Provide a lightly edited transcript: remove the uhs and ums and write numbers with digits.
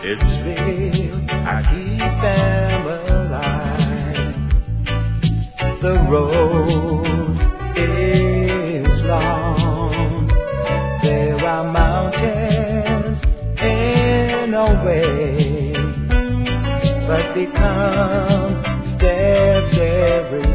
It's real, I keep them alive. The road is long. There are mountains in our way, but become steps every